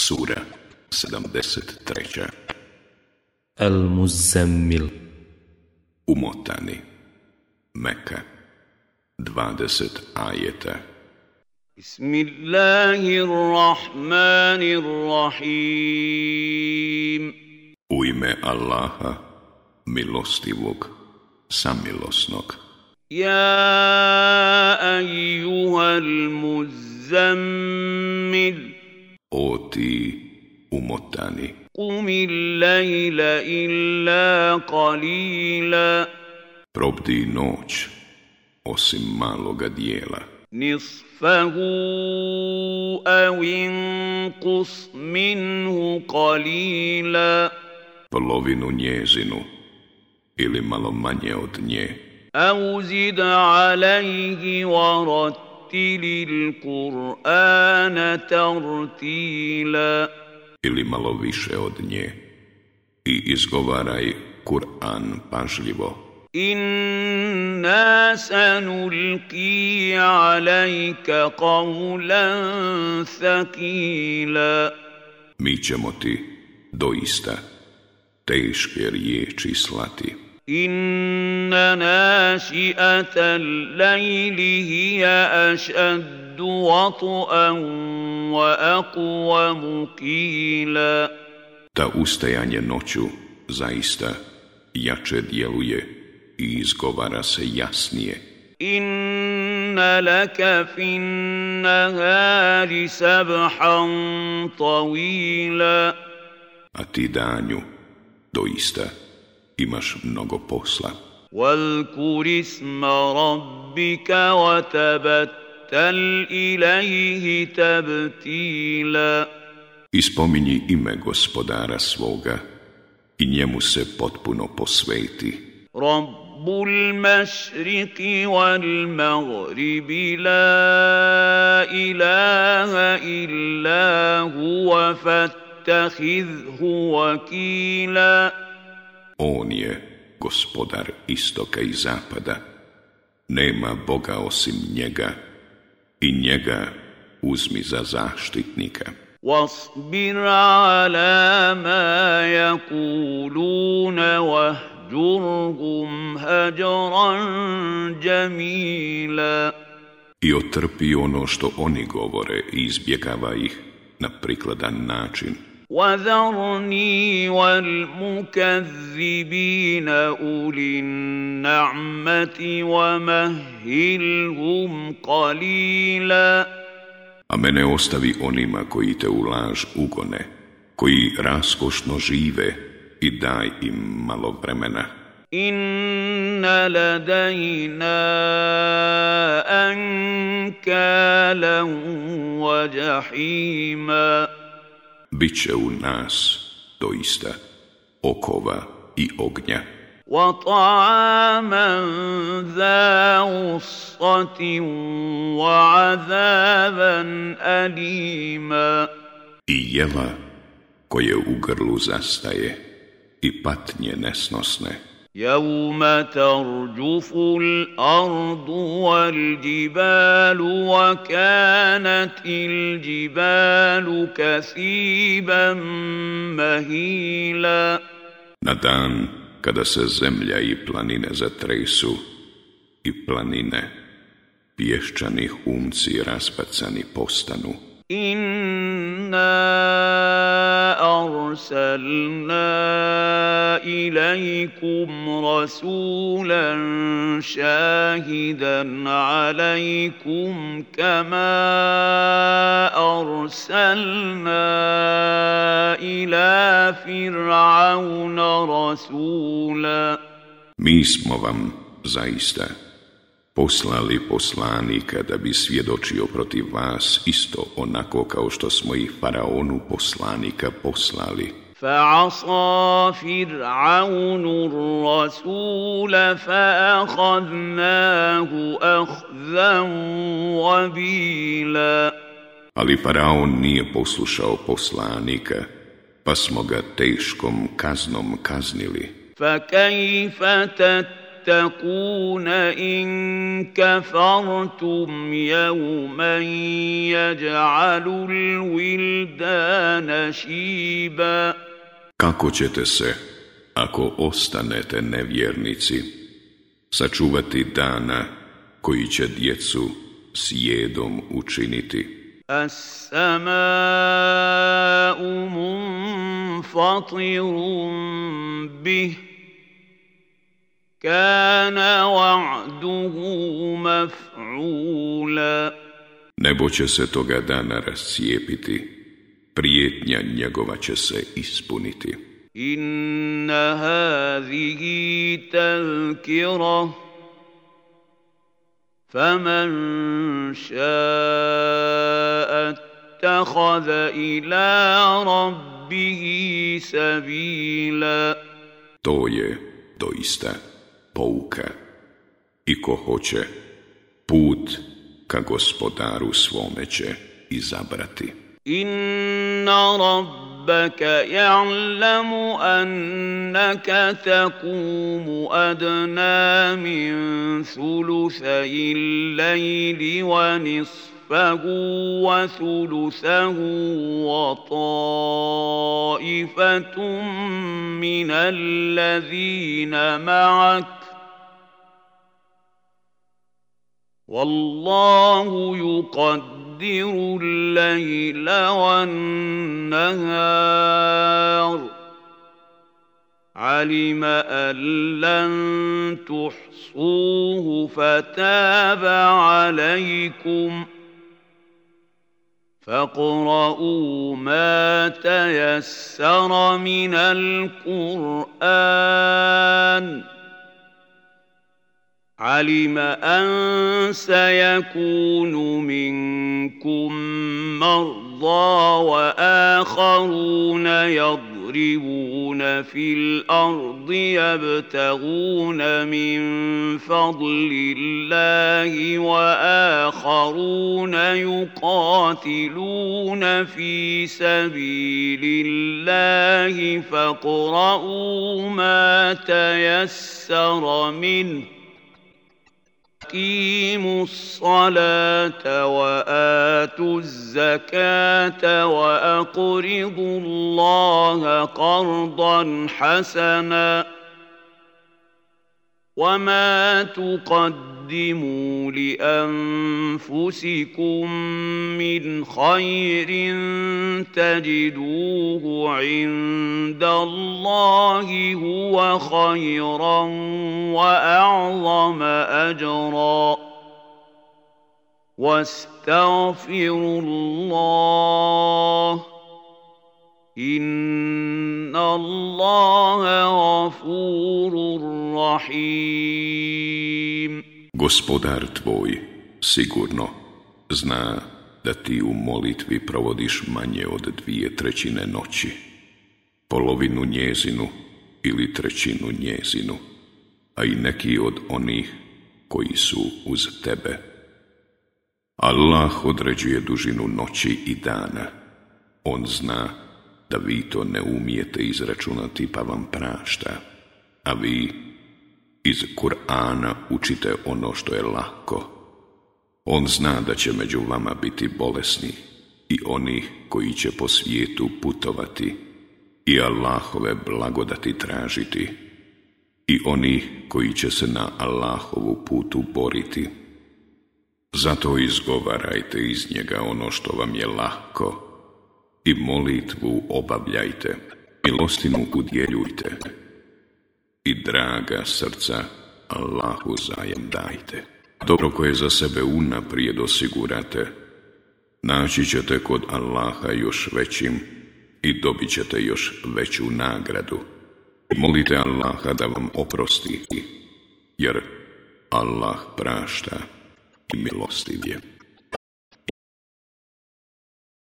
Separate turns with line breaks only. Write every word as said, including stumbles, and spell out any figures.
Sura sedamdeset treća.
Al-Muzammil.
Umotani. Meka. dvadeset ajeta.
Bismillahirrahmanirrahim.
U ime Allaha, milostivog, samilosnog.
Ja ayyuhal muzammil.
O ti umotani.
Qumil lejla illa qalila.
Probdi noć, osim maloga dijela.
Nisfahu aw inqus minhu qalila.
Polovinu njezinu, ili malo manje od nje.
Aw zid alayhi wa rattilil Qur'ana tartila.
Ili malo više od nje. I izgovaraj Kur'an pažljivo.
Inna sanulqi alayka qawlan thaqila.
Mi ćemo ti doista teške riječi slati.
Inna naši'ata al-layli hiya ashaddu wat'an wa aqwamu qila.
Ta ustajanje noću zaista jače djeluje i izgovara se jasnije.
Inna laka fin nahari sabhan tawila.
A ti danju doista imaš mnogo posla.
Wadhkur isma rabbika wa tabattal ilayhi tabtila.
Ispominji ime gospodara svoga i njemu se potpuno posveti.
Rabbul mašriqi wal maghribi la ilaha illa huwa fattakhidhu wakila.
On je gospodar istoka i zapada. Nema Boga osim njega i njega uzmi za zaštitnika.
واصبر على ما يقولون واهجرهم هجرا جميلا.
I otrpi ono što oni govore i izbjegava ih na prikladan način.
وذرني والمكذبين أولي النعمة ومهلهم قليلا.
A mene ostavi onima koji te u laž ugone, koji raskošno žive i daj im malo vremena.
Inna ladajna ankalan wa jahima.
Biće u nas doista okova i ognja.
وطعاما ذا غصة وعذابا أليما.
I jela koje u grlu zastaje i patnje nesnosne.
يوم ترجف الأرض والجبال وكانت الجبال كثيبا مهيلا.
Na dan kada se zemlja i planine zatresu i planine, pješčani humci raspacani postanu.
Inna arsalna ilaikum rasulan shahidan alaikum kama arsalna ila fir'auna rasula.
Mi smo vam zaista poslali poslanika da bi svjedočio protiv vas isto onako kao što smo i faraonu poslanika poslali.
فَعَصَى فِرْعَوْنُ الرَّسُولَ فَأَخَذْنَاهُ أَخْذًا وَبِيلًا.
Ali faraon nije poslušao poslanika, pa smo ga teškom kaznom kaznili.
فَكَيْفَ تَتَّقُونَ تتقون إن كفرتم يوما يجعل الولدان شيبا.
Kako ćete se, ako ostanete nevjernici, sačuvati dana koji će djecu sjedom učiniti?
السماء منفطر به كان وعده مفعولا.
Nebo će se toga dana rascijepiti, prijetnja njegova će se ispuniti.
إن هذه تذكرة فمن شاء اتخذ إلى ربه سبيلا.
To je doista pouka i ko hoće put ka gospodaru svome će izabrati.
إن ربك يعلم أنك تقوم أدنى من ثلثي الليل ونصفه وثلثه وطائفة من الذين معك والله يقدر الليل والنهار علم أن لن تحصوه فتاب عليكم فاقرؤوا ما تيسر من القرآن علم أن سيكون منكم مرضى وآخرون يضربون في الأرض يبتغون من فضل الله وآخرون يقاتلون في سبيل الله فاقرؤوا ما تيسر منه أقيموا الصلاة وآتوا الزكاة وأقرضوا الله قرضا حسنا وما تقدموا لأنفسكم من خير تجدوه عند الله هو خيرا وأعظم أجرا واستغفروا الله إن الله غفور رحيم.
Gospodar tvoj sigurno zna da ti u molitvi provodiš manje od dvije trećine noći, polovinu njezinu ili trećinu njezinu, a i neki od onih koji su uz tebe. Allah određuje dužinu noći i dana. On zna da vi to ne umijete izračunati pa vam prašta, a vi iz Kur'ana učite ono što je lako. On zna da će među vama biti bolesni i onih koji će po svijetu putovati i Allahove blagodati tražiti i onih koji će se na Allahovu putu boriti. Zato izgovarajte iz njega ono što vam je lako i molitvu obavljajte, milostinu udjeljujte i draga srca Allahu zajem dajte. Dobro koje za sebe unaprijed osigurate, naći ćete kod Allaha još većim i dobit ćete još veću nagradu. Molite Allaha da vam oprosti, jer Allah prašta i milostiv je.